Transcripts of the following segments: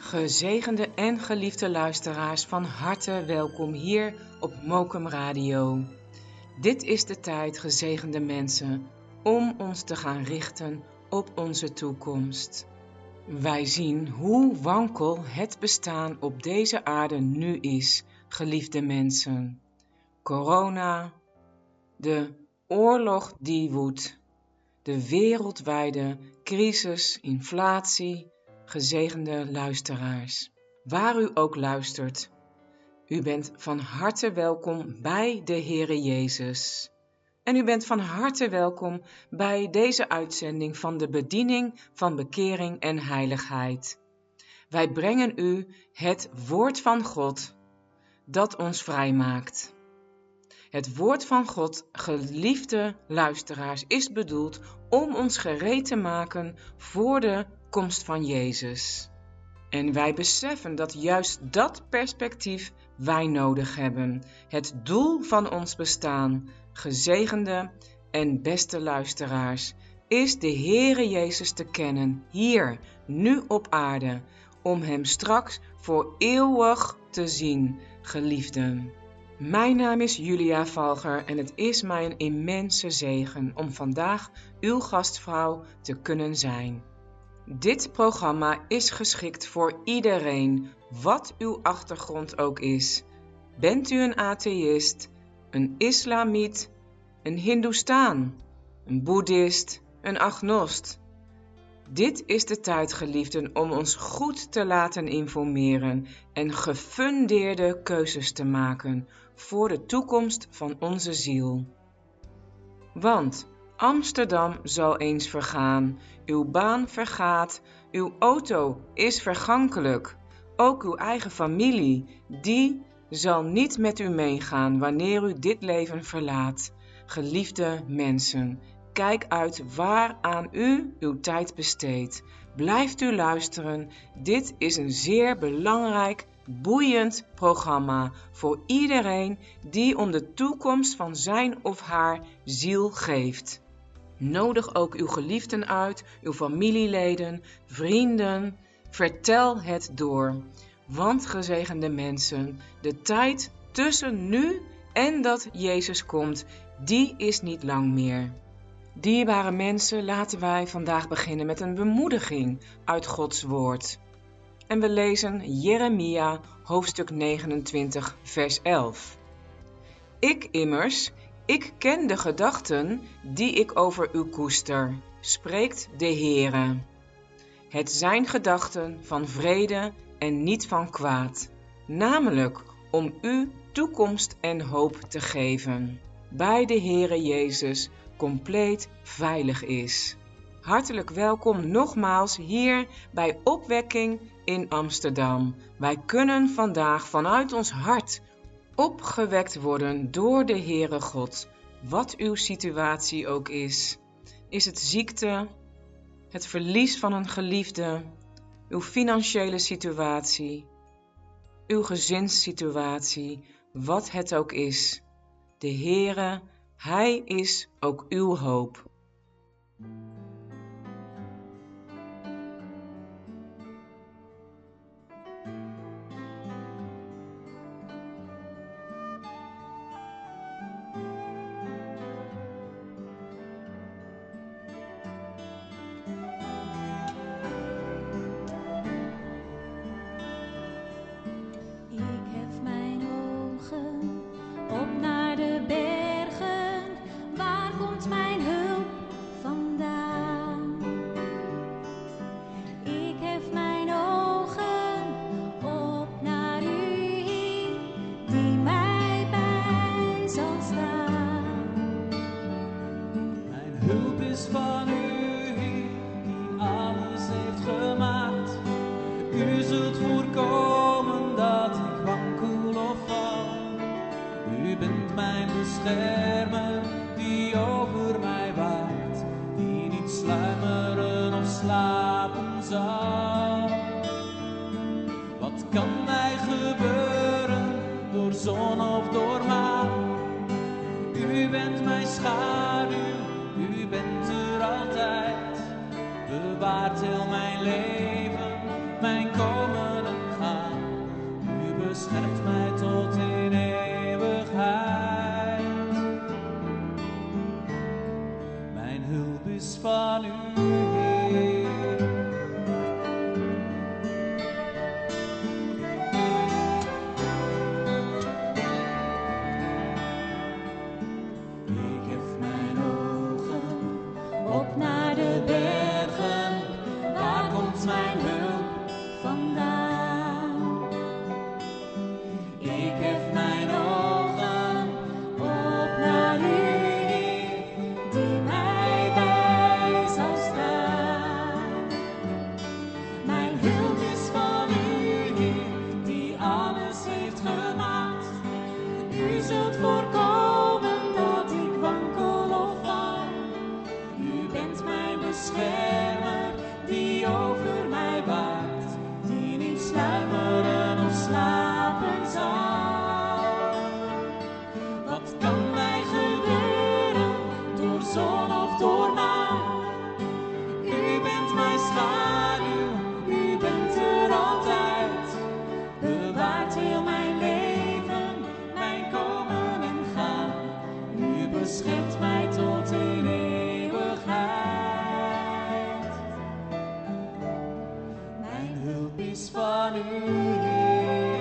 Gezegende en geliefde luisteraars, van harte welkom hier op Mokum Radio. Dit is de tijd, gezegende mensen, om ons te gaan richten op onze toekomst. Wij zien hoe wankel het bestaan op deze aarde nu is, geliefde mensen. Corona, de oorlog die woedt, de wereldwijde crisis, inflatie. Gezegende luisteraars, waar u ook luistert, u bent van harte welkom bij de Heere Jezus. En u bent van harte welkom bij deze uitzending van de bediening van bekering en heiligheid. Wij brengen u het woord van God dat ons vrijmaakt. Het woord van God, geliefde luisteraars, is bedoeld om ons gereed te maken voor de komst van Jezus. En wij beseffen dat juist dat perspectief wij nodig hebben. Het doel van ons bestaan, gezegende en beste luisteraars, is de Heere Jezus te kennen, hier, nu op aarde, om Hem straks voor eeuwig te zien, geliefden. Mijn naam is Julia Valger en het is mijn immense zegen om vandaag uw gastvrouw te kunnen zijn. Dit programma is geschikt voor iedereen, wat uw achtergrond ook is. Bent u een atheïst, een islamiet, een hindoestaan, een boeddhist, een agnost? Dit is de tijd, geliefden, om ons goed te laten informeren en gefundeerde keuzes te maken voor de toekomst van onze ziel. Want Amsterdam zal eens vergaan, uw baan vergaat, uw auto is vergankelijk. Ook uw eigen familie, die zal niet met u meegaan wanneer u dit leven verlaat. Geliefde mensen, kijk uit waaraan u uw tijd besteedt. Blijft u luisteren, dit is een zeer belangrijk, boeiend programma voor iedereen die om de toekomst van zijn of haar ziel geeft. Nodig ook uw geliefden uit, uw familieleden, vrienden. Vertel het door. Want, gezegende mensen, de tijd tussen nu en dat Jezus komt, die is niet lang meer. Dierbare mensen, laten wij vandaag beginnen met een bemoediging uit Gods woord. En we lezen Jeremia hoofdstuk 29 vers 11. Ik ken de gedachten die ik over u koester, spreekt de Heere. Het zijn gedachten van vrede en niet van kwaad, namelijk om u toekomst en hoop te geven, bij de Heere Jezus compleet veilig is. Hartelijk welkom nogmaals hier bij Opwekking in Amsterdam. Wij kunnen vandaag vanuit ons hart opgewekt worden door de Heere God, wat uw situatie ook is. Is het ziekte, het verlies van een geliefde, uw financiële situatie, uw gezinssituatie, wat het ook is. De Heere, Hij is ook uw hoop. Beschermer die over mij waakt, die niet sluimeren of slapen zal. Wat kan mij gebeuren, door zon of door maan? U bent mijn schaduw, u bent er altijd. Bewaart heel mijn leven, mijn komen sluimeren of slapen zal. Wat kan mij gebeuren, door zon of door maan? U bent mijn schaduw, u bent er altijd. Bewaart heel mijn leven, mijn komen en gaan. U beschermt mij tot in eeuwigheid. Mijn hulp is van u, Heer.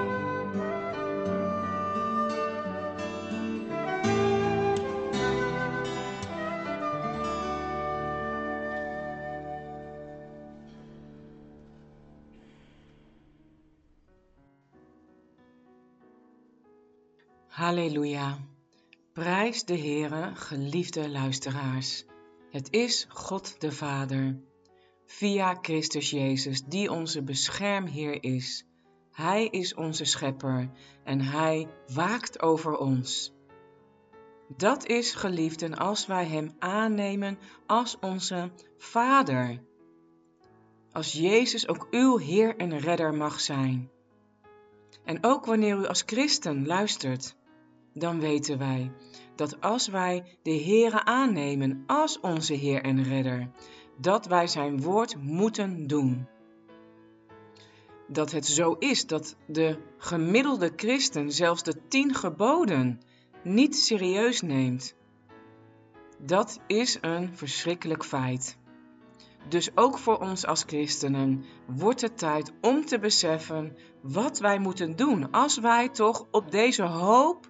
Halleluja. Prijs de Heere, geliefde luisteraars. Het is God de Vader, via Christus Jezus, die onze beschermheer is. Hij is onze schepper en Hij waakt over ons. Dat is, geliefden, als wij Hem aannemen als onze Vader. Als Jezus ook uw Heer en Redder mag zijn. En ook wanneer u als christen luistert, dan weten wij dat als wij de Heere aannemen als onze Heer en Redder, dat wij zijn woord moeten doen. Dat het zo is dat de gemiddelde christen zelfs de 10 geboden niet serieus neemt. Dat is een verschrikkelijk feit. Dus ook voor ons als christenen wordt het tijd om te beseffen wat wij moeten doen als wij toch op deze hoop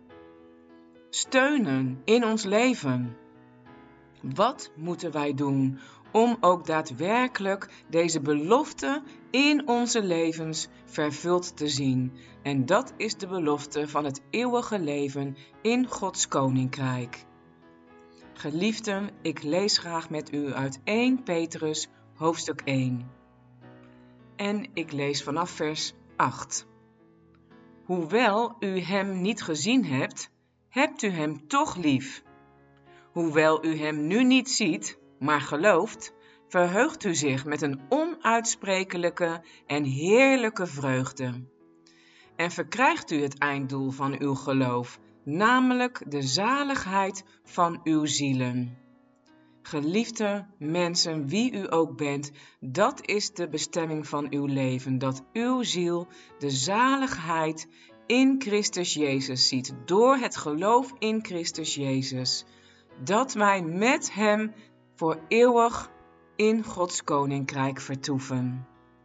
steunen in ons leven. Wat moeten wij doen om ook daadwerkelijk deze belofte in onze levens vervuld te zien? En dat is de belofte van het eeuwige leven in Gods Koninkrijk. Geliefden, ik lees graag met u uit 1 Petrus hoofdstuk 1. En ik lees vanaf vers 8. Hoewel u hem niet gezien hebt, hebt u hem toch lief. Hoewel u hem nu niet ziet, maar gelooft, verheugt u zich met een onuitsprekelijke en heerlijke vreugde. En verkrijgt u het einddoel van uw geloof, namelijk de zaligheid van uw zielen. Geliefde mensen, wie u ook bent, dat is de bestemming van uw leven, dat uw ziel de zaligheid in Christus Jezus ziet, door het geloof in Christus Jezus, dat wij met Hem voor eeuwig in Gods Koninkrijk vertoeven.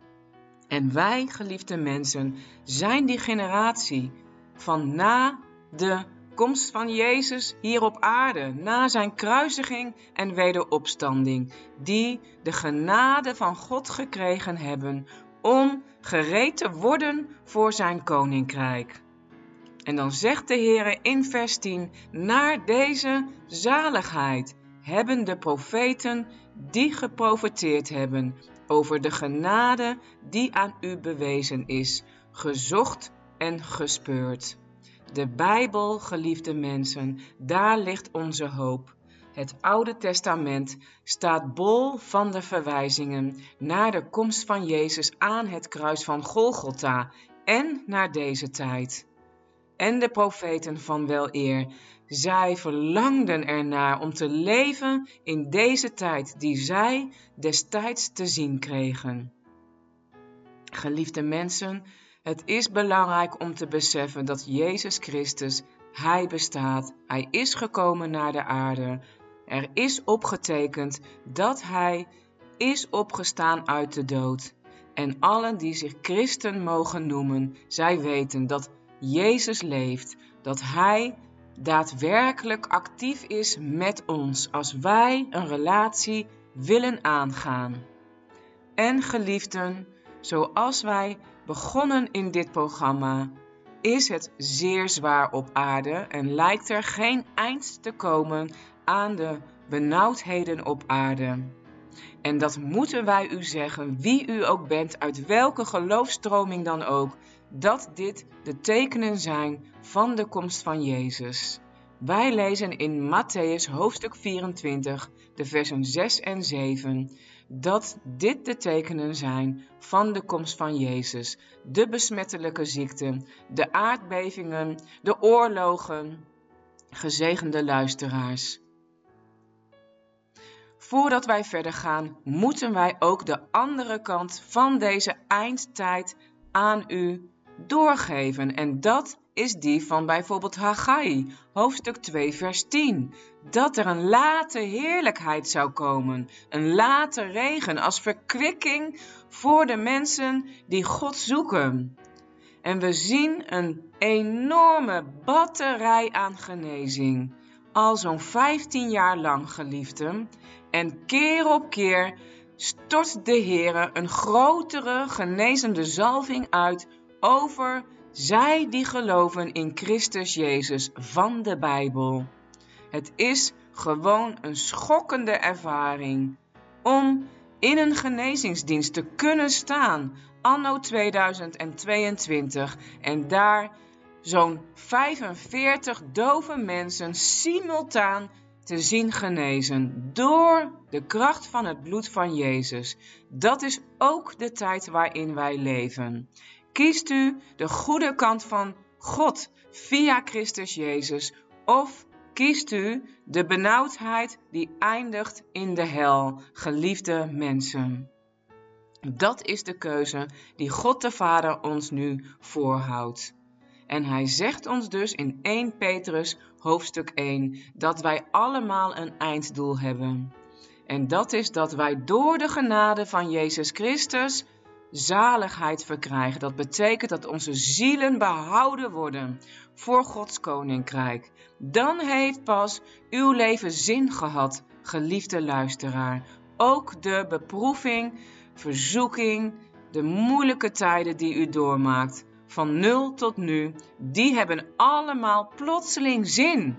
En wij, geliefde mensen, zijn die generatie van na de komst van Jezus hier op aarde, na zijn kruisiging en wederopstanding, die de genade van God gekregen hebben om gereed te worden voor zijn koninkrijk. En dan zegt de Heer in vers 10, naar deze zaligheid hebben de profeten die geprofeteerd hebben over de genade die aan u bewezen is, gezocht en gespeurd. De Bijbel, geliefde mensen, daar ligt onze hoop. Het Oude Testament staat bol van de verwijzingen naar de komst van Jezus aan het kruis van Golgotha en naar deze tijd. En de profeten van weleer, zij verlangden ernaar om te leven in deze tijd die zij destijds te zien kregen. Geliefde mensen, het is belangrijk om te beseffen dat Jezus Christus, Hij bestaat. Hij is gekomen naar de aarde. Er is opgetekend dat Hij is opgestaan uit de dood. En allen die zich christen mogen noemen, zij weten dat Jezus leeft, dat Hij daadwerkelijk actief is met ons als wij een relatie willen aangaan. En geliefden, zoals wij begonnen in dit programma, is het zeer zwaar op aarde en lijkt er geen eind te komen aan de benauwdheden op aarde. En dat moeten wij u zeggen, wie u ook bent, uit welke geloofsstroming dan ook, dat dit de tekenen zijn van de komst van Jezus. Wij lezen in Mattheüs hoofdstuk 24, de versen 6 en 7. dat dit de tekenen zijn van de komst van Jezus, de besmettelijke ziekten, de aardbevingen, de oorlogen. Gezegende luisteraars. Voordat wij verder gaan, moeten wij ook de andere kant van deze eindtijd aan u doorgeven. En dat is die van bijvoorbeeld Haggai, hoofdstuk 2, vers 10. Dat er een late heerlijkheid zou komen, een late regen als verkwikking voor de mensen die God zoeken. En we zien een enorme batterij aan genezing. Al zo'n 15 jaar lang, geliefden. En keer op keer stort de Heere een grotere genezende zalving uit over zij die geloven in Christus Jezus van de Bijbel. Het is gewoon een schokkende ervaring om in een genezingsdienst te kunnen staan anno 2022 en daar zo'n 45 dove mensen simultaan te zien genezen door de kracht van het bloed van Jezus. Dat is ook de tijd waarin wij leven. Kiest u de goede kant van God via Christus Jezus of kiest u de benauwdheid die eindigt in de hel, geliefde mensen? Dat is de keuze die God de Vader ons nu voorhoudt. En hij zegt ons dus in 1 Petrus hoofdstuk 1 dat wij allemaal een einddoel hebben. En dat is dat wij door de genade van Jezus Christus zaligheid verkrijgen. Dat betekent dat onze zielen behouden worden voor Gods koninkrijk. Dan heeft pas uw leven zin gehad, geliefde luisteraar. Ook de beproeving, verzoeking, de moeilijke tijden die u doormaakt, van 0 tot nu, die hebben allemaal plotseling zin.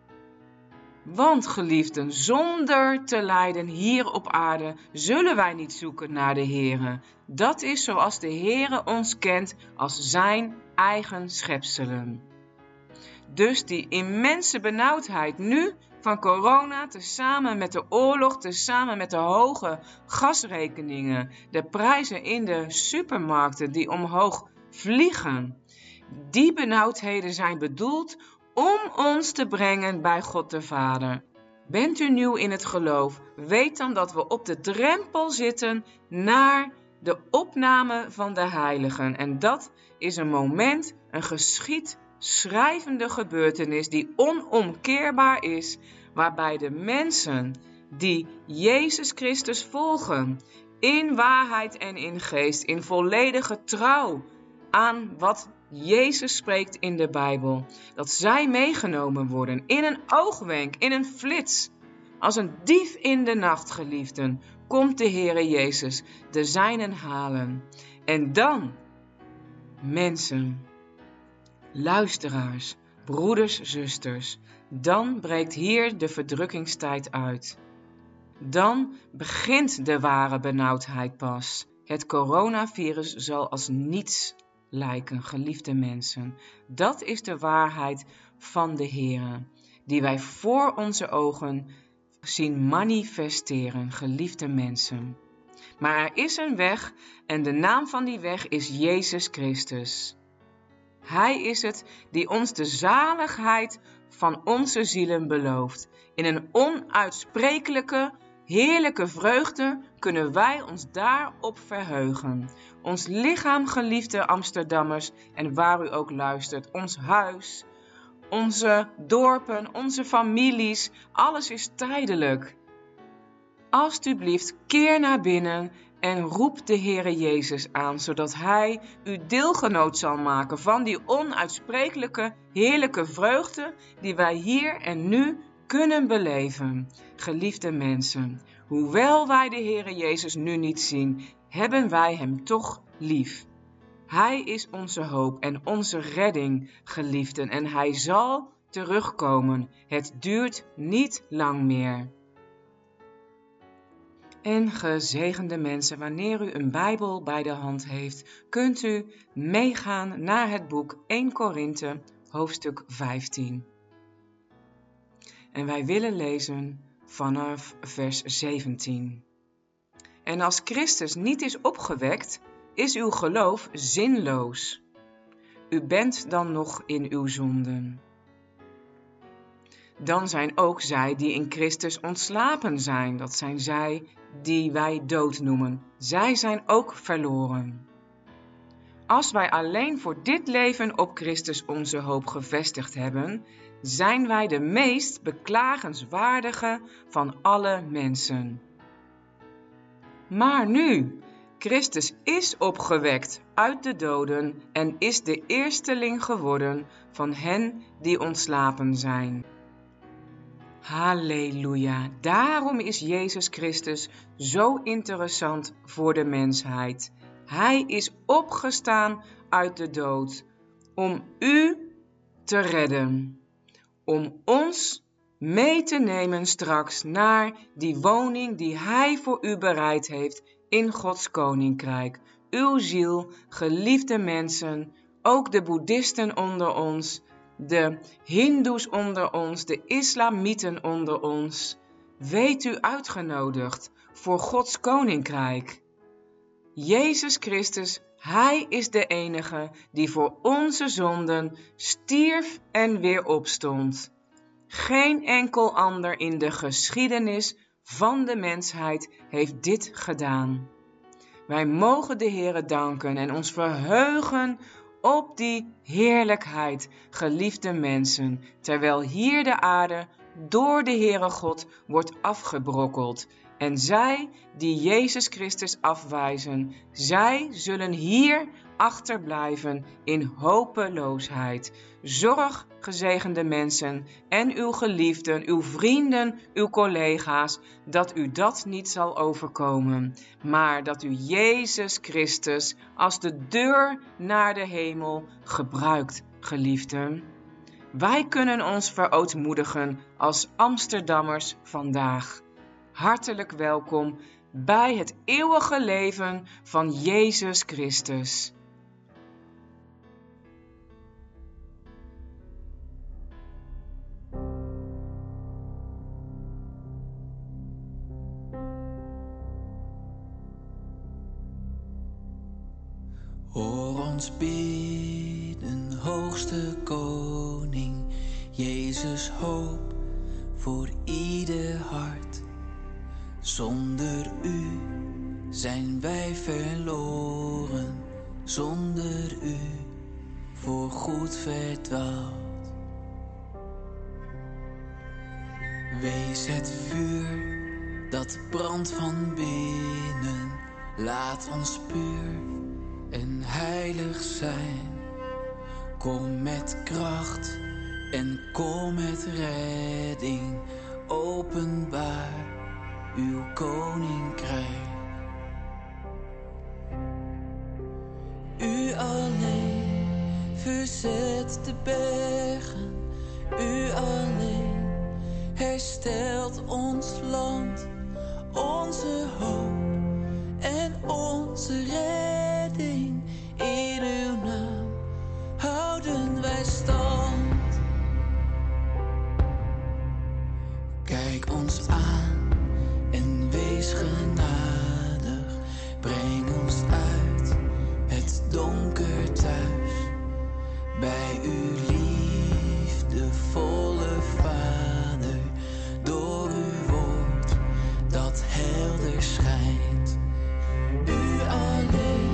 Want geliefden, zonder te lijden hier op aarde zullen wij niet zoeken naar de Heere. Dat is zoals de Heere ons kent als zijn eigen schepselen. Dus die immense benauwdheid nu van corona, tezamen met de oorlog, tezamen met de hoge gasrekeningen, de prijzen in de supermarkten die omhoog vliegen. Die benauwdheden zijn bedoeld om ons te brengen bij God de Vader. Bent u nieuw in het geloof, weet dan dat we op de drempel zitten naar de opname van de heiligen. En dat is een moment, een geschiedschrijvende gebeurtenis die onomkeerbaar is, waarbij de mensen die Jezus Christus volgen, in waarheid en in geest, in volledige trouw aan wat Jezus spreekt in de Bijbel, dat zij meegenomen worden in een oogwenk, in een flits. Als een dief in de nacht, geliefden, komt de Heere Jezus de zijnen halen. En dan, mensen, luisteraars, broeders, zusters, dan breekt hier de verdrukkingstijd uit. Dan begint de ware benauwdheid pas. Het coronavirus zal als niets lijken, geliefde mensen. Dat is de waarheid van de Heere, die wij voor onze ogen zien manifesteren, geliefde mensen. Maar er is een weg en de naam van die weg is Jezus Christus. Hij is het die ons de zaligheid van onze zielen belooft. In een onuitsprekelijke, heerlijke vreugde kunnen wij ons daarop verheugen. Ons lichaam, geliefde Amsterdammers, en waar u ook luistert, ons huis, onze dorpen, onze families, alles is tijdelijk. Alsjeblieft, keer naar binnen en roep de Heere Jezus aan, zodat Hij u deelgenoot zal maken van die onuitsprekelijke, heerlijke vreugde die wij hier en nu kunnen beleven. Geliefde mensen, hoewel wij de Heere Jezus nu niet zien, hebben wij Hem toch lief. Hij is onze hoop en onze redding, geliefden, en Hij zal terugkomen. Het duurt niet lang meer. En gezegende mensen, wanneer u een Bijbel bij de hand heeft, kunt u meegaan naar het boek 1 Korinthe, hoofdstuk 15. En wij willen lezen vanaf vers 17. En als Christus niet is opgewekt, is uw geloof zinloos. U bent dan nog in uw zonden. Dan zijn ook zij die in Christus ontslapen zijn. Dat zijn zij die wij dood noemen. Zij zijn ook verloren. Als wij alleen voor dit leven op Christus onze hoop gevestigd hebben, zijn wij de meest beklagenswaardige van alle mensen. Maar nu, Christus is opgewekt uit de doden en is de eersteling geworden van hen die ontslapen zijn. Halleluja, daarom is Jezus Christus zo interessant voor de mensheid. Hij is opgestaan uit de dood om u te redden, om ons mee te nemen straks naar die woning die Hij voor u bereid heeft in Gods Koninkrijk. Uw ziel, geliefde mensen, ook de boeddhisten onder ons, de hindoes onder ons, de islamieten onder ons. Weet u uitgenodigd voor Gods Koninkrijk. Jezus Christus, Hij is de enige die voor onze zonden stierf en weer opstond. Geen enkel ander in de geschiedenis van de mensheid heeft dit gedaan. Wij mogen de Heere danken en ons verheugen op die heerlijkheid, geliefde mensen, terwijl hier de aarde door de Heere God wordt afgebrokkeld. En zij die Jezus Christus afwijzen, zij zullen hier achterblijven in hopeloosheid. Zorg, gezegende mensen, en uw geliefden, uw vrienden, uw collega's, dat u dat niet zal overkomen, maar dat u Jezus Christus als de deur naar de hemel gebruikt, geliefden. Wij kunnen ons verootmoedigen als Amsterdammers vandaag. Hartelijk welkom bij het eeuwige leven van Jezus Christus. Hoor ons bidden, hoogste koning, Jezus hoop voor ieder hart. Zonder u zijn wij verloren, zonder u voorgoed verdwaald. Wees het vuur dat brandt van binnen, laat ons puur en heilig zijn. Kom met kracht en kom met redding, openbaar uw koninkrijk. U alleen verzet de bergen, u alleen herstelt ons land, onze hoop en onze redding. In uw naam houden wij stand. Kijk ons aan en wees genadig, breng ons uit het donker thuis, bij uw liefdevolle Vader, door uw woord dat helder schijnt. U alleen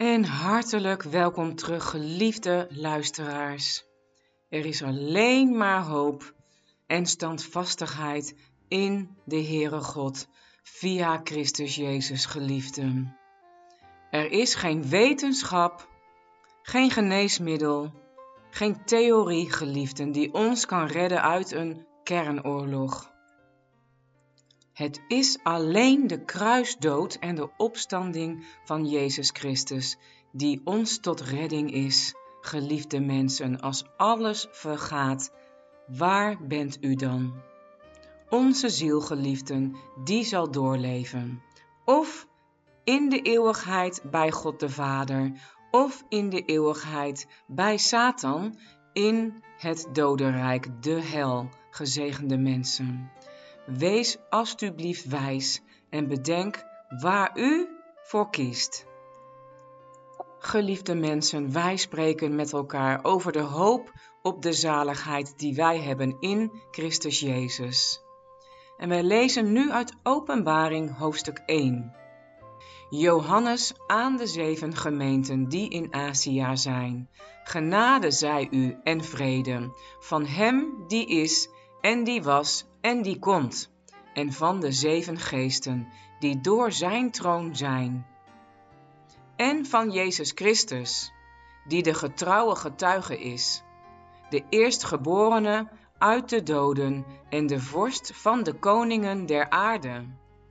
En hartelijk welkom terug, geliefde luisteraars. Er is alleen maar hoop en standvastigheid in de Heere God via Christus Jezus, geliefden. Er is geen wetenschap, geen geneesmiddel, geen theorie, geliefden, die ons kan redden uit een kernoorlog. Het is alleen de kruisdood en de opstanding van Jezus Christus die ons tot redding is, geliefde mensen. Als alles vergaat, waar bent u dan? Onze ziel, geliefden, die zal doorleven. Of in de eeuwigheid bij God de Vader, of in de eeuwigheid bij Satan in het dodenrijk, de hel, gezegende mensen. Wees alstublieft wijs en bedenk waar u voor kiest. Geliefde mensen, wij spreken met elkaar over de hoop op de zaligheid die wij hebben in Christus Jezus. En wij lezen nu uit Openbaring hoofdstuk 1. Johannes aan de 7 gemeenten die in Azië zijn. Genade zij u en vrede van hem die is en die was en die komt, en van de 7 geesten die door zijn troon zijn. En van Jezus Christus, die de getrouwe getuige is, de eerstgeborene uit de doden en de vorst van de koningen der aarde.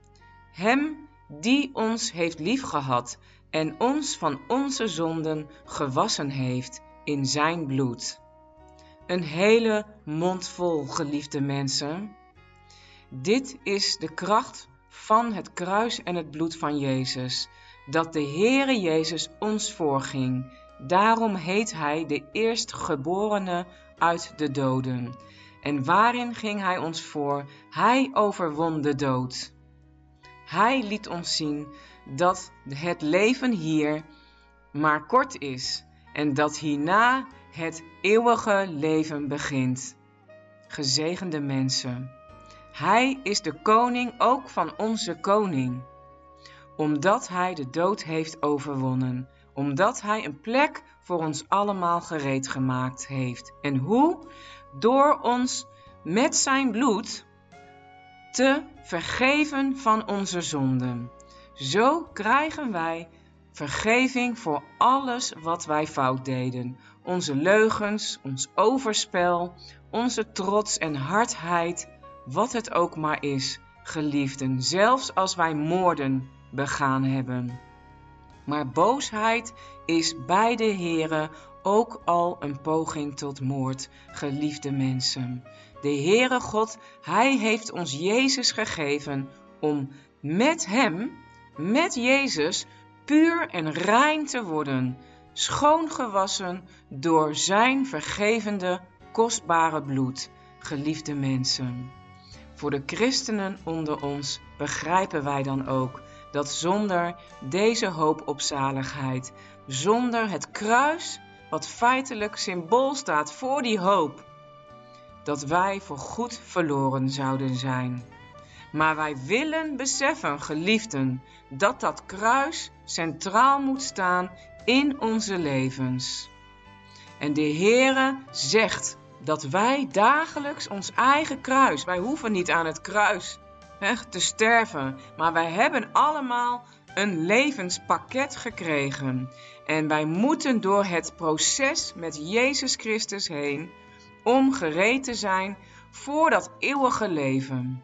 Hem die ons heeft liefgehad en ons van onze zonden gewassen heeft in zijn bloed. Een hele mond vol, geliefde mensen. Dit is de kracht van het kruis en het bloed van Jezus, dat de Heere Jezus ons voorging. Daarom heet hij de eerstgeborene uit de doden. En waarin ging hij ons voor? Hij overwon de dood. Hij liet ons zien dat het leven hier maar kort is en dat hierna het eeuwige leven begint. Gezegende mensen. Hij is de koning ook van onze koning, omdat hij de dood heeft overwonnen, omdat hij een plek voor ons allemaal gereed gemaakt heeft. En hoe? Door ons met zijn bloed te vergeven van onze zonden. Zo krijgen wij vergeving voor alles wat wij fout deden. Onze leugens, ons overspel, onze trots en hardheid, wat het ook maar is, geliefden, zelfs als wij moorden begaan hebben. Maar boosheid is bij de Heere ook al een poging tot moord, geliefde mensen. De Heere God, hij heeft ons Jezus gegeven om met hem, met Jezus, puur en rein te worden, schoongewassen door zijn vergevende, kostbare bloed, geliefde mensen. Voor de christenen onder ons begrijpen wij dan ook dat zonder deze hoop op zaligheid, zonder het kruis, wat feitelijk symbool staat voor die hoop, dat wij voorgoed verloren zouden zijn. Maar wij willen beseffen, geliefden, dat dat kruis centraal moet staan in onze levens. En de Heere zegt dat wij dagelijks ons eigen kruis, wij hoeven niet aan het kruis te sterven, maar wij hebben allemaal een levenspakket gekregen. En wij moeten door het proces met Jezus Christus heen om gereed te zijn voor dat eeuwige leven.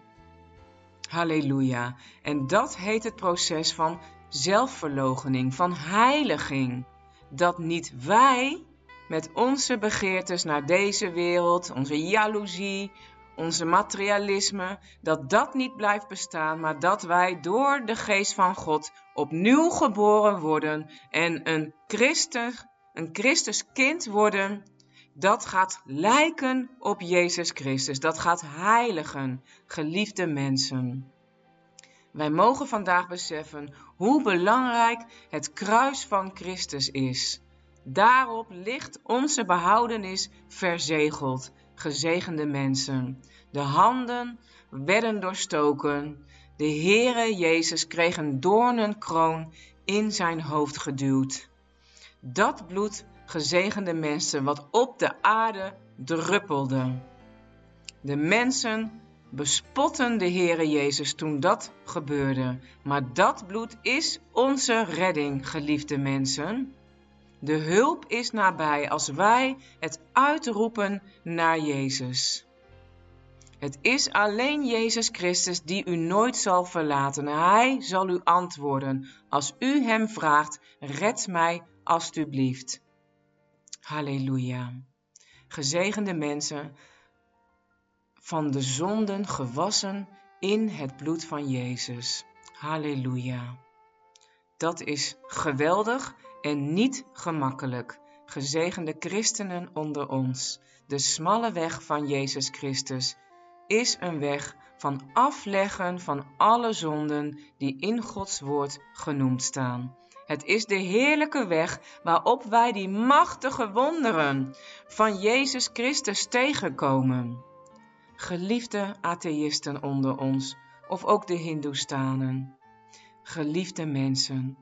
Halleluja. En dat heet het proces van zelfverloochening, van heiliging. Dat niet wij met onze begeertes naar deze wereld, onze jaloezie, onze materialisme, dat dat niet blijft bestaan, maar dat wij door de geest van God opnieuw geboren worden en een Christuskind worden, dat gaat lijken op Jezus Christus, dat gaat heiligen, geliefde mensen. Wij mogen vandaag beseffen hoe belangrijk het kruis van Christus is. Daarop ligt onze behoudenis verzegeld, gezegende mensen. De handen werden doorstoken. De Heere Jezus kreeg een doornenkroon in zijn hoofd geduwd. Dat bloed, gezegende mensen, wat op de aarde druppelde. De mensen bespotten de Heere Jezus toen dat gebeurde. Maar dat bloed is onze redding, geliefde mensen. De hulp is nabij als wij het uitroepen naar Jezus. Het is alleen Jezus Christus die u nooit zal verlaten. Hij zal u antwoorden als u hem vraagt: red mij alstublieft. Halleluja. Gezegende mensen, van de zonden gewassen in het bloed van Jezus. Halleluja. Dat is geweldig en niet gemakkelijk. Gezegende christenen onder ons. De smalle weg van Jezus Christus is een weg van afleggen van alle zonden die in Gods woord genoemd staan. Het is de heerlijke weg waarop wij die machtige wonderen van Jezus Christus tegenkomen. Geliefde atheïsten onder ons, of ook de Hindoestanen. Geliefde mensen,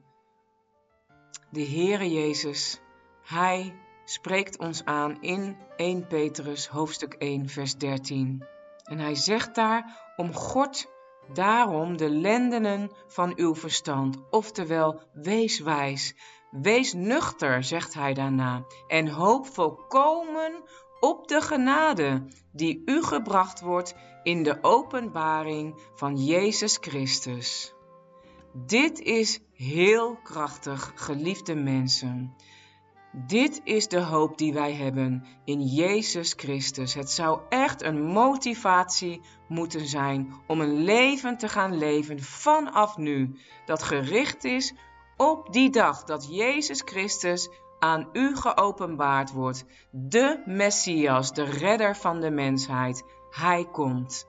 de Heere Jezus, Hij spreekt ons aan in 1 Petrus hoofdstuk 1 vers 13. En Hij zegt daar: omgord daarom de lendenen van uw verstand, oftewel wees wijs, wees nuchter, zegt Hij daarna, en hoop volkomen op de genade die u gebracht wordt in de openbaring van Jezus Christus. Dit is heel krachtig, geliefde mensen. Dit is de hoop die wij hebben in Jezus Christus. Het zou echt een motivatie moeten zijn om een leven te gaan leven vanaf nu, dat gericht is op die dag dat Jezus Christus aan u geopenbaard wordt. De Messias, de redder van de mensheid. Hij komt.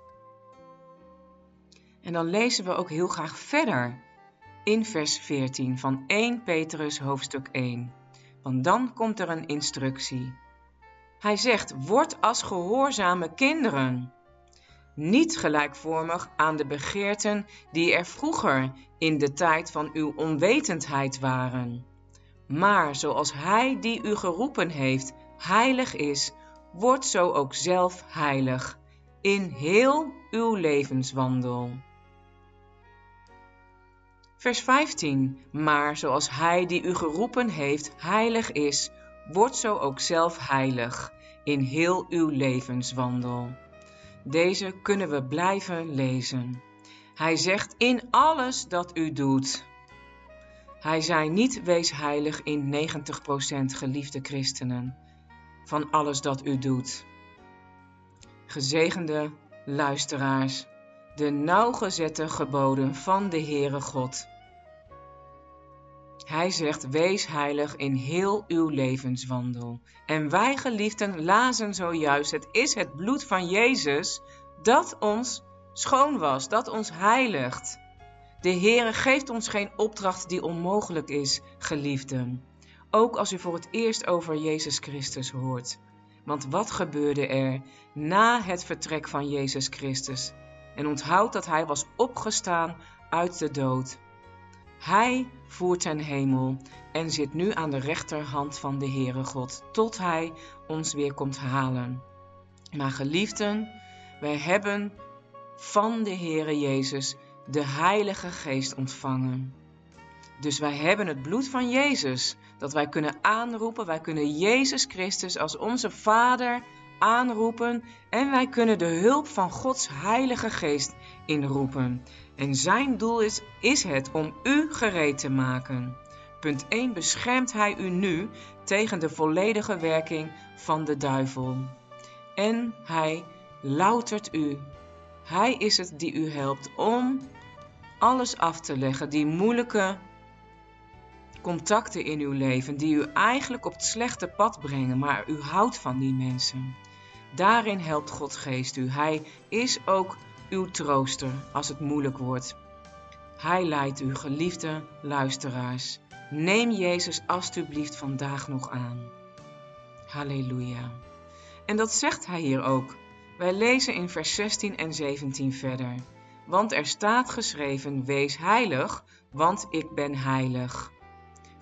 En dan lezen we ook heel graag verder in vers 14 van 1 Petrus hoofdstuk 1. Want dan komt er een instructie. Hij zegt: word als gehoorzame kinderen, niet gelijkvormig aan de begeerten die er vroeger in de tijd van uw onwetendheid waren. Maar zoals Hij die u geroepen heeft heilig is, word zo ook zelf heilig in heel uw levenswandel. Vers 15. Maar zoals Hij die u geroepen heeft heilig is, word zo ook zelf heilig in heel uw levenswandel. Deze kunnen we blijven lezen. Hij zegt: in alles dat u doet. Hij zei niet: wees heilig in 90%, geliefde christenen, van alles dat u doet. Gezegende luisteraars, de nauwgezette geboden van de Heere God. Hij zegt: wees heilig in heel uw levenswandel. En wij, geliefden, lazen zojuist: het is het bloed van Jezus dat ons schoon was, dat ons heiligt. De Heere geeft ons geen opdracht die onmogelijk is, geliefden. Ook als u voor het eerst over Jezus Christus hoort. Want wat gebeurde er na het vertrek van Jezus Christus? En onthoud dat Hij was opgestaan uit de dood. Hij voert ten hemel en zit nu aan de rechterhand van de Heere God, tot Hij ons weer komt halen. Maar geliefden, wij hebben van de Heere Jezus de Heilige Geest ontvangen. Dus wij hebben het bloed van Jezus, dat wij kunnen aanroepen. Wij kunnen Jezus Christus als onze Vader aanroepen en wij kunnen de hulp van Gods Heilige Geest inroepen. En zijn doel is het om u gereed te maken. Punt 1. Beschermt Hij u nu tegen de volledige werking van de duivel. En Hij loutert u. Hij is het die u helpt om alles af te leggen, die moeilijke contacten in uw leven, die u eigenlijk op het slechte pad brengen, maar u houdt van die mensen. Daarin helpt Gods Geest u. Hij is ook uw trooster als het moeilijk wordt. Hij leidt u, geliefde luisteraars. Neem Jezus alstublieft vandaag nog aan. Halleluja. En dat zegt Hij hier ook. Wij lezen in vers 16 en 17 verder. Want er staat geschreven: wees heilig, want ik ben heilig.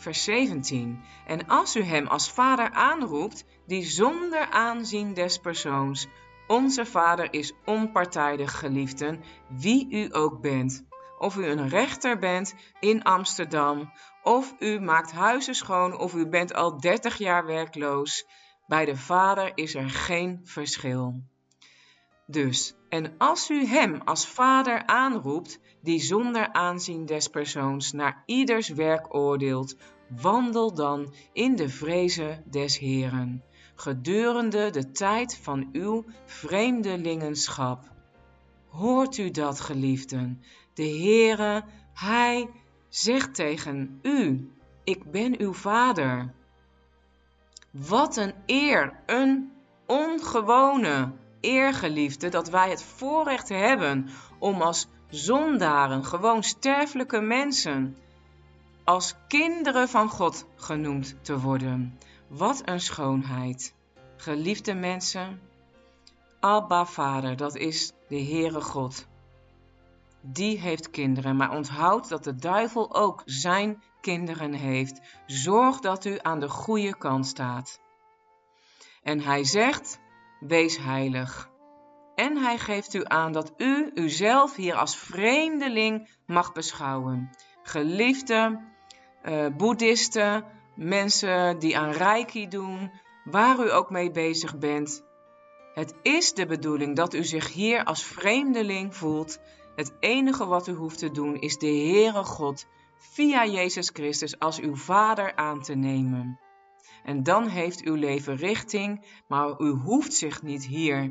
vers 17. En als u hem als vader aanroept, die zonder aanzien des persoons. Onze vader is onpartijdig, geliefden, wie u ook bent. Of u een rechter bent in Amsterdam, of u maakt huizen schoon, of u bent al 30 jaar werkloos. Bij de Vader is er geen verschil. Dus, en als u hem als vader aanroept, die zonder aanzien des persoons naar ieders werk oordeelt, wandel dan in de vreze des Heeren, gedurende de tijd van uw vreemdelingenschap. Hoort u dat, geliefden? De Heere, Hij zegt tegen u, ik ben uw vader. Wat een eer, een ongewone eer, geliefde, dat wij het voorrecht hebben om als zondaren, gewoon sterfelijke mensen, als kinderen van God genoemd te worden. Wat een schoonheid. Geliefde mensen, Abba Vader, dat is de Heere God. Die heeft kinderen, maar onthoud dat de duivel ook zijn kinderen heeft. Zorg dat u aan de goede kant staat. En hij zegt, wees heilig. En hij geeft u aan dat u uzelf hier als vreemdeling mag beschouwen. Geliefde boeddhisten, mensen die aan reiki doen, waar u ook mee bezig bent. Het is de bedoeling dat u zich hier als vreemdeling voelt. Het enige wat u hoeft te doen is de Heere God via Jezus Christus als uw vader aan te nemen. En dan heeft uw leven richting, maar u hoeft zich niet hier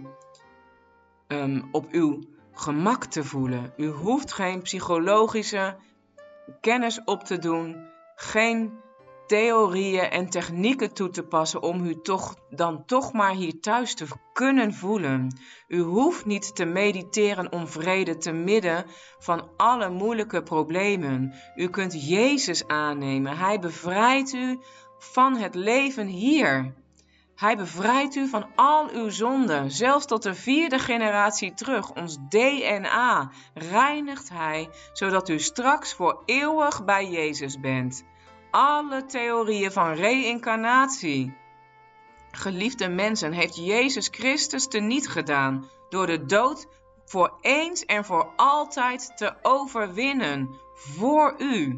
op uw gemak te voelen. U hoeft geen psychologische kennis op te doen, geen theorieën en technieken toe te passen om u toch maar hier thuis te kunnen voelen. U hoeft niet te mediteren om vrede te midden van alle moeilijke problemen. U kunt Jezus aannemen. Hij bevrijdt u van het leven hier. Hij bevrijdt u van al uw zonden, zelfs tot de 4e generatie terug. Ons DNA reinigt Hij, zodat u straks voor eeuwig bij Jezus bent. Alle theorieën van reïncarnatie. Geliefde mensen, heeft Jezus Christus teniet gedaan door de dood voor eens en voor altijd te overwinnen voor u.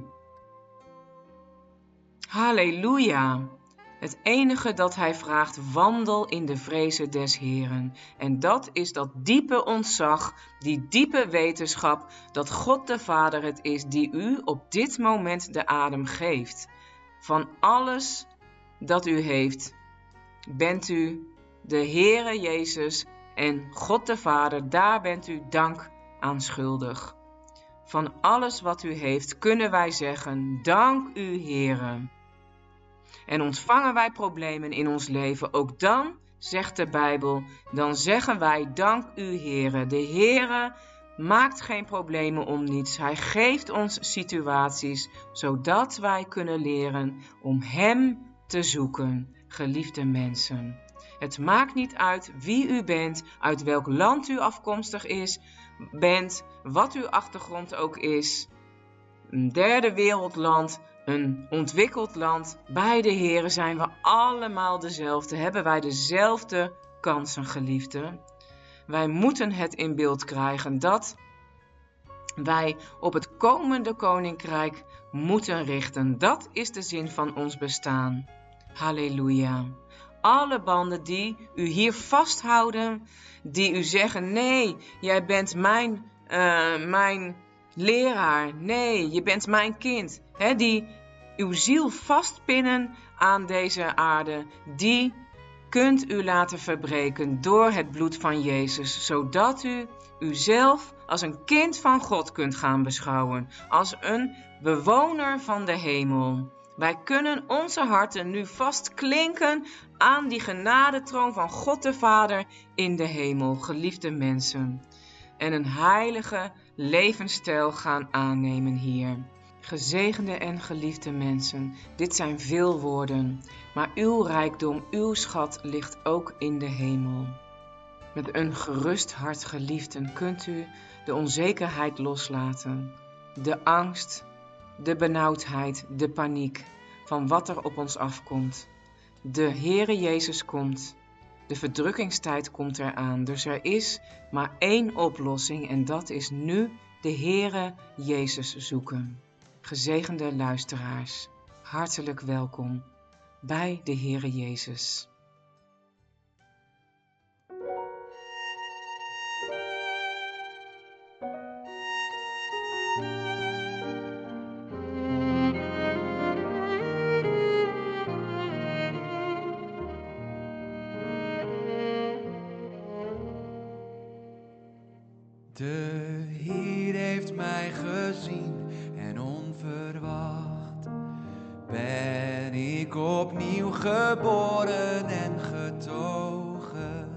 Halleluja! Het enige dat hij vraagt, wandel in de vreze des Heeren. En dat is dat diepe ontzag, die diepe wetenschap dat God de Vader het is die u op dit moment de adem geeft. Van alles dat u heeft, bent u de Heere Jezus en God de Vader, daar bent u dank aan schuldig. Van alles wat u heeft kunnen wij zeggen, dank u Heere. En ontvangen wij problemen in ons leven, ook dan, zegt de Bijbel, dan zeggen wij dank u Heere. De Heere maakt geen problemen om niets. Hij geeft ons situaties, zodat wij kunnen leren om Hem te zoeken, geliefde mensen. Het maakt niet uit wie u bent, uit welk land u afkomstig bent, wat uw achtergrond ook is. Een derde wereldland, een ontwikkeld land. Bij de Heere zijn we allemaal dezelfde. Hebben wij dezelfde kansen, geliefden. Wij moeten het in beeld krijgen dat wij op het komende koninkrijk moeten richten. Dat is de zin van ons bestaan. Halleluja. Alle banden die u hier vasthouden, die u zeggen, nee, jij bent mijn leraar, nee, je bent mijn kind, die uw ziel vastpinnen aan deze aarde, die kunt u laten verbreken door het bloed van Jezus, zodat u uzelf als een kind van God kunt gaan beschouwen, als een bewoner van de hemel. Wij kunnen onze harten nu vastklinken aan die genadetroon van God de Vader in de hemel, geliefde mensen. En een heilige levensstijl gaan aannemen hier. Gezegende en geliefde mensen, dit zijn veel woorden, maar uw rijkdom, uw schat ligt ook in de hemel. Met een gerust hart, geliefden, kunt u de onzekerheid loslaten, de angst, de benauwdheid, de paniek. van wat er op ons afkomt. De Heere Jezus komt. De verdrukkingstijd komt eraan. Dus er is maar één oplossing en dat is nu de Heere Jezus zoeken. Gezegende luisteraars, hartelijk welkom bij de Heere Jezus. De Heer heeft mij gezien en onverwacht ben ik opnieuw geboren en getogen.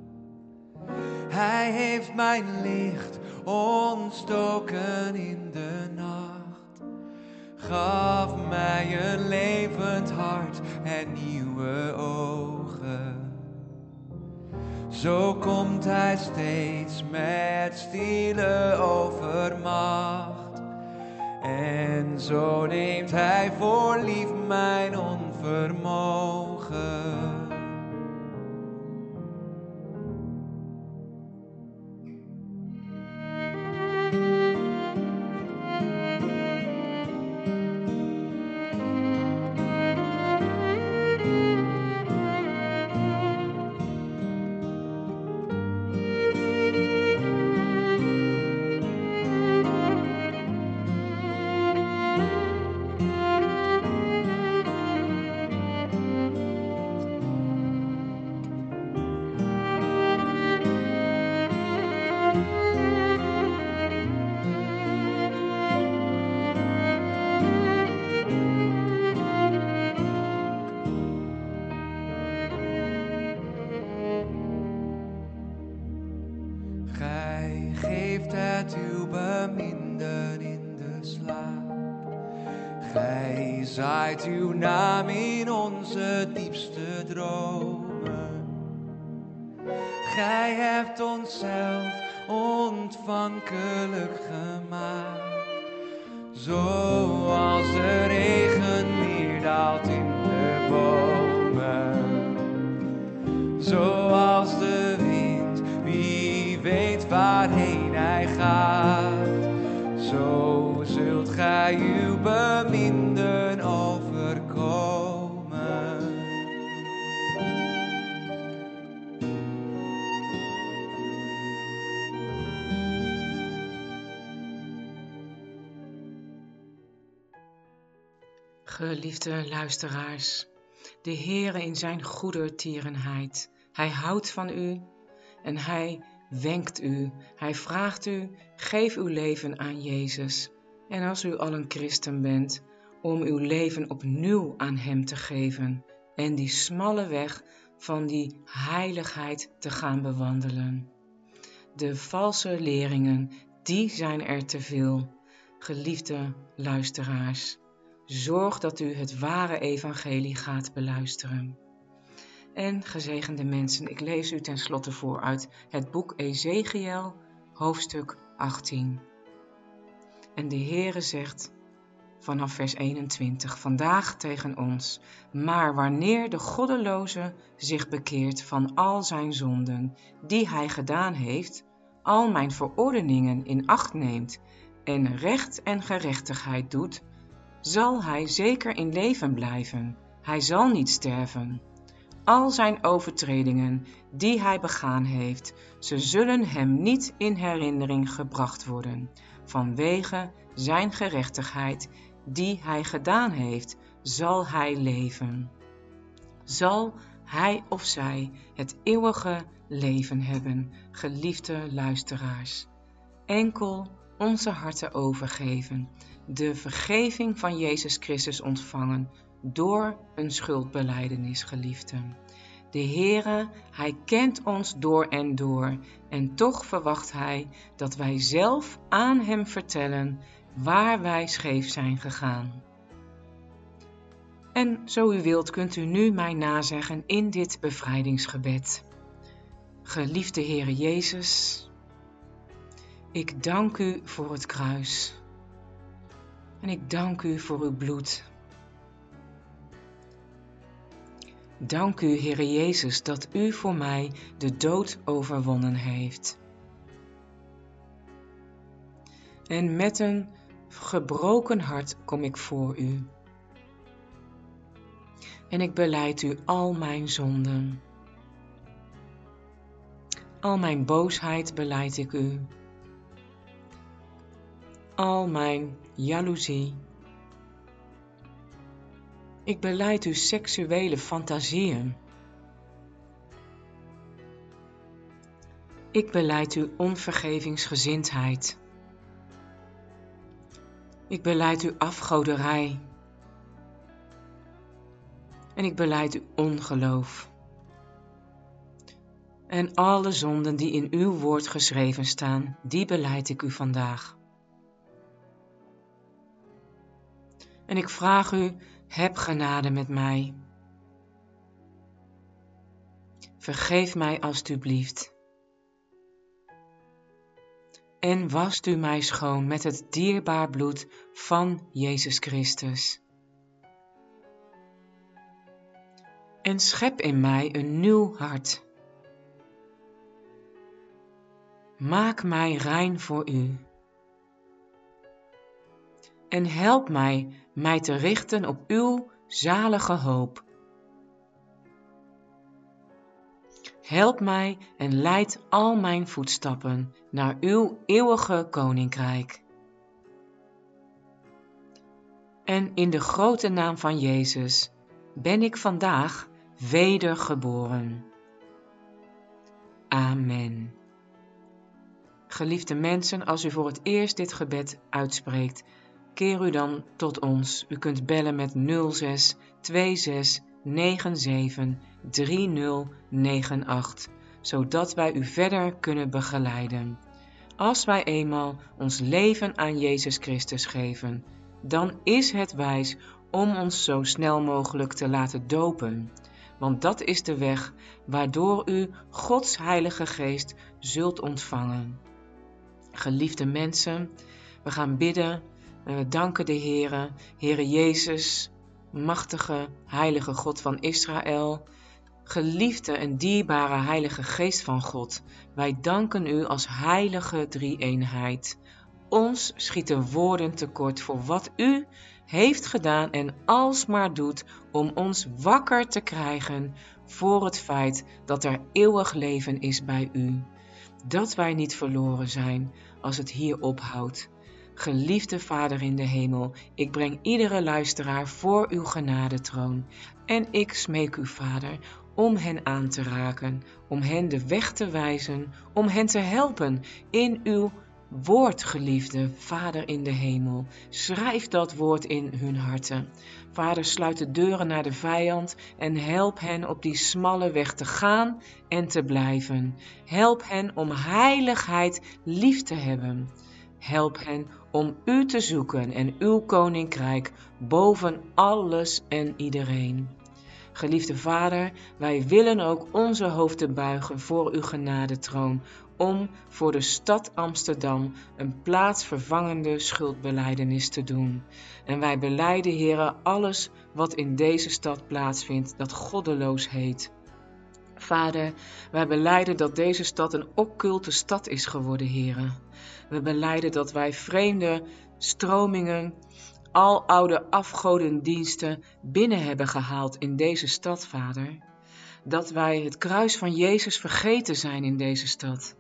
Hij heeft mijn licht ontstoken in de nacht, gaf mij een levend hart en nieuwe ogen. Zo komt hij steeds met stille overmacht. En zo neemt hij voor lief mijn onvermogen. Gij geeft het uw beminden in de slaap. Gij zaait uw naam in onze diepste dromen. Gij hebt onszelf ontvankelijk gemaakt. Zoals de regen neerdaalt in de bomen. Zoals de wind, wie weet waarheen hij gaat. Zo zult gij uw beminden overkomen. Geliefde luisteraars, de Heere in zijn goedertierenheid, hij houdt van u en hij wenkt u. Hij vraagt u, geef uw leven aan Jezus. En als u al een christen bent, om uw leven opnieuw aan hem te geven en die smalle weg van die heiligheid te gaan bewandelen. De valse leringen, die zijn er te veel. Geliefde luisteraars, zorg dat u het ware evangelie gaat beluisteren. En gezegende mensen, ik lees u ten slotte voor uit het boek Ezechiël, hoofdstuk 18. En de Heere zegt vanaf vers 21 vandaag tegen ons: maar wanneer de goddeloze zich bekeert van al zijn zonden die hij gedaan heeft, al mijn verordeningen in acht neemt en recht en gerechtigheid doet, zal hij zeker in leven blijven. Hij zal niet sterven. Al zijn overtredingen die hij begaan heeft, ze zullen hem niet in herinnering gebracht worden. Vanwege zijn gerechtigheid die hij gedaan heeft, zal hij leven. Zal hij of zij het eeuwige leven hebben, geliefde luisteraars. Enkel onze harten overgeven, de vergeving van Jezus Christus ontvangen door een schuldbelijdenis, geliefden. De Heere, hij kent ons door en toch verwacht hij dat wij zelf aan hem vertellen waar wij scheef zijn gegaan. En zo u wilt kunt u nu mij nazeggen in dit bevrijdingsgebed. Geliefde Heere Jezus, ik dank u voor het kruis en ik dank u voor uw bloed. Dank u, Heere Jezus, dat u voor mij de dood overwonnen heeft. En met een gebroken hart kom ik voor u. En ik belijd u al mijn zonden. Al mijn boosheid belijd ik u. Al mijn jaloezie. Ik belijd u seksuele fantasieën. Ik belijd u onvergevingsgezindheid. Ik belijd u afgoderij. En ik belijd u ongeloof. En alle zonden die in uw woord geschreven staan, die belijd ik u vandaag. En ik vraag u, heb genade met mij. Vergeef mij alstublieft. En wast u mij schoon met het dierbaar bloed van Jezus Christus. En schep in mij een nieuw hart. Maak mij rein voor u. En help mij te richten op uw zalige hoop. Help mij en leid al mijn voetstappen naar uw eeuwige koninkrijk. En in de grote naam van Jezus ben ik vandaag wedergeboren. Amen. Geliefde mensen, als u voor het eerst dit gebed uitspreekt, keer u dan tot ons. U kunt bellen met 06 26 97 3098, zodat wij u verder kunnen begeleiden. Als wij eenmaal ons leven aan Jezus Christus geven, dan is het wijs om ons zo snel mogelijk te laten dopen. Want dat is de weg waardoor u Gods Heilige Geest zult ontvangen. Geliefde mensen, we gaan bidden. We danken de Heere, Heere Jezus, machtige, heilige God van Israël, geliefde en dierbare Heilige Geest van God. Wij danken u als heilige drie-eenheid. Ons schieten woorden tekort voor wat u heeft gedaan en alsmaar doet om ons wakker te krijgen voor het feit dat er eeuwig leven is bij u. Dat wij niet verloren zijn als het hier ophoudt. Geliefde Vader in de hemel, ik breng iedere luisteraar voor uw genadetroon. En ik smeek u, Vader, om hen aan te raken, om hen de weg te wijzen, om hen te helpen in uw woord, geliefde Vader in de hemel. Schrijf dat woord in hun harten. Vader, sluit de deuren naar de vijand en help hen op die smalle weg te gaan en te blijven. Help hen om heiligheid lief te hebben. Help hen om u te zoeken en uw koninkrijk boven alles en iedereen. Geliefde Vader, wij willen ook onze hoofden buigen voor uw genadetroon, om voor de stad Amsterdam een plaatsvervangende schuldbelijdenis te doen. En wij belijden, Heere, alles wat in deze stad plaatsvindt, dat goddeloos heet. Vader, wij belijden dat deze stad een occulte stad is geworden, Heere. We belijden dat wij vreemde stromingen, aloude afgodendiensten binnen hebben gehaald in deze stad, Vader. Dat wij het kruis van Jezus vergeten zijn in deze stad.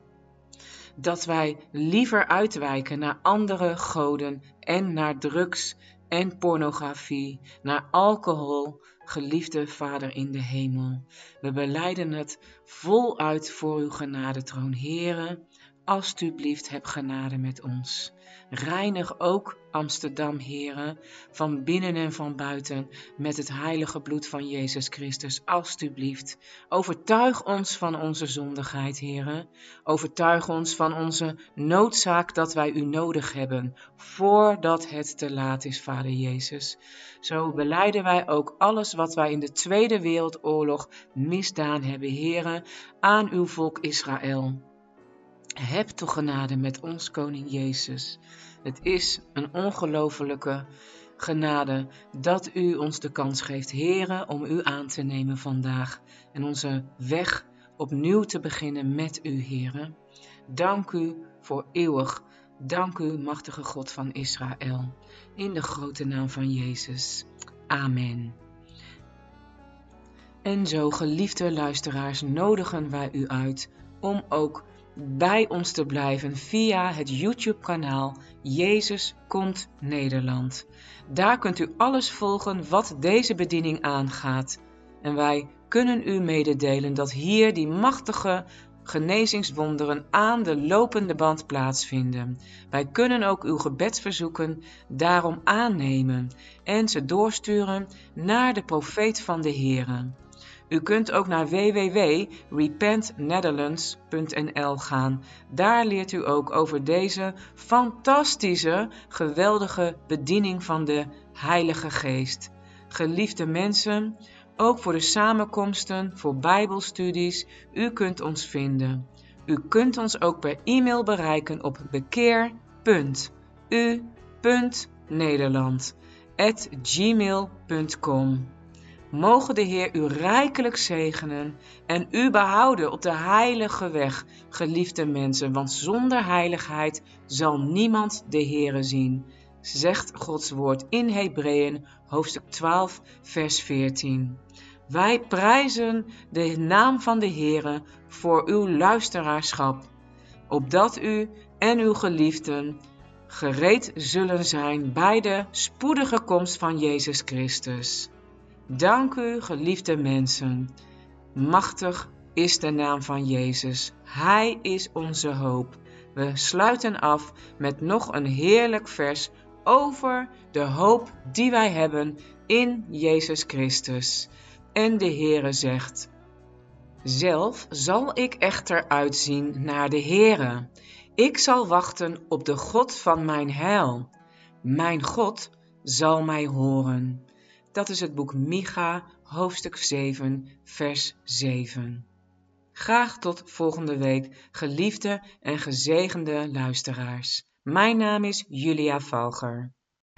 Dat wij liever uitwijken naar andere goden en naar drugs en pornografie, naar alcohol, geliefde Vader in de hemel. We belijden het voluit voor uw genadetroon, Heere. Alsjeblieft, heb genade met ons. Reinig ook Amsterdam, Heere, van binnen en van buiten, met het heilige bloed van Jezus Christus, alsjeblieft. Overtuig ons van onze zondigheid, Heere. Overtuig ons van onze noodzaak dat wij u nodig hebben, voordat het te laat is, Vader Jezus. Zo belijden wij ook alles wat wij in de Tweede Wereldoorlog misdaan hebben, Heere, aan uw volk Israël. Heb toch genade met ons, koning Jezus. Het is een ongelofelijke genade dat u ons de kans geeft, Heere, om u aan te nemen vandaag en onze weg opnieuw te beginnen met u, Heere. Dank u voor eeuwig. Dank u, machtige God van Israël. In de grote naam van Jezus. Amen. En zo, geliefde luisteraars, nodigen wij u uit om ook bij ons te blijven via het YouTube-kanaal Jezus Komt Nederland. Daar kunt u alles volgen wat deze bediening aangaat. En wij kunnen u mededelen dat hier die machtige genezingswonderen aan de lopende band plaatsvinden. Wij kunnen ook uw gebedsverzoeken daarom aannemen en ze doorsturen naar de profeet van de Heere. U kunt ook naar www.repentnetherlands.nl gaan. Daar leert u ook over deze fantastische, geweldige bediening van de Heilige Geest. Geliefde mensen, ook voor de samenkomsten, voor bijbelstudies, u kunt ons vinden. U kunt ons ook per e-mail bereiken op bekeer.u.nederland@gmail.com. Mogen de Heer u rijkelijk zegenen en u behouden op de heilige weg, geliefde mensen, want zonder heiligheid zal niemand de Heere zien, zegt Gods woord in Hebreeën hoofdstuk 12 vers 14. Wij prijzen de naam van de Heere voor uw luisteraarschap, opdat u en uw geliefden gereed zullen zijn bij de spoedige komst van Jezus Christus. Dank u, geliefde mensen. Machtig is de naam van Jezus. Hij is onze hoop. We sluiten af met nog een heerlijk vers over de hoop die wij hebben in Jezus Christus. En de Heere zegt: zelf zal ik echter uitzien naar de Heere. Ik zal wachten op de God van mijn heil. Mijn God zal mij horen. Dat is het boek Micha, hoofdstuk 7, vers 7. Graag tot volgende week, geliefde en gezegende luisteraars. Mijn naam is Julia Valger.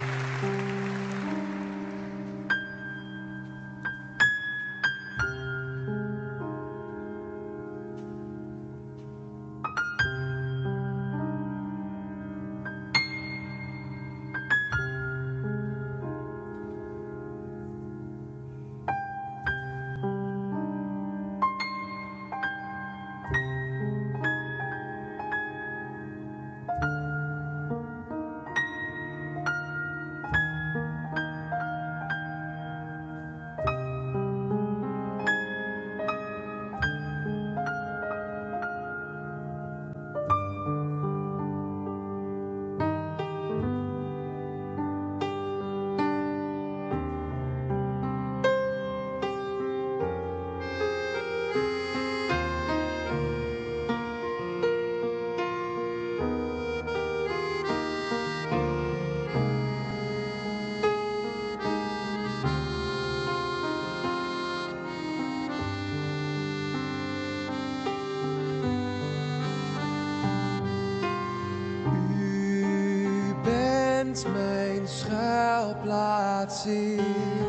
Mijn schuilplaats in.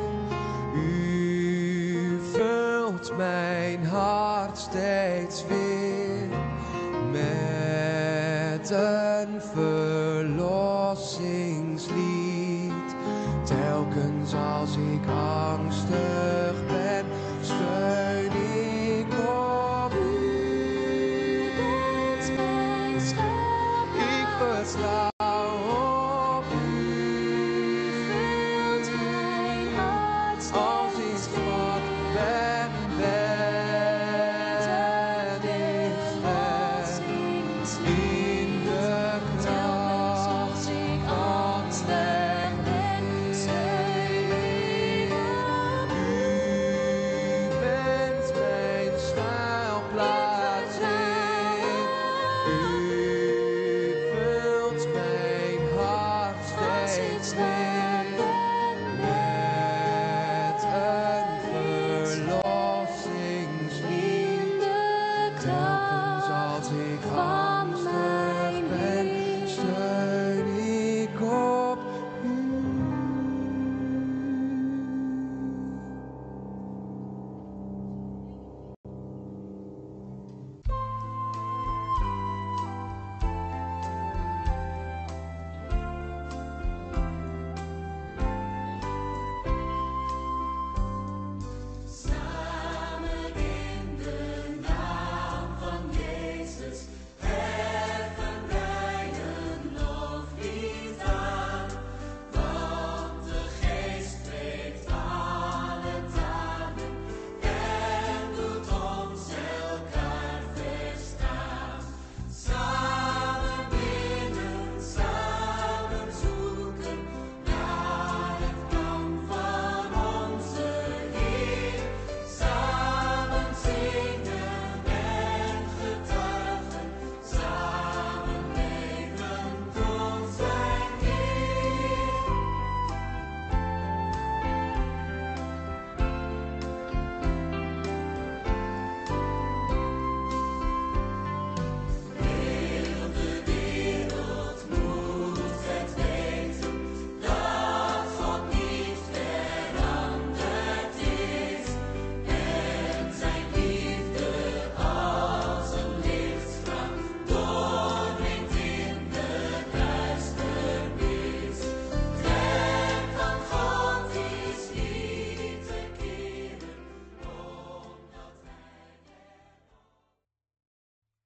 U vult mijn hart steeds weer met een verlossingslied. Telkens als ik angstig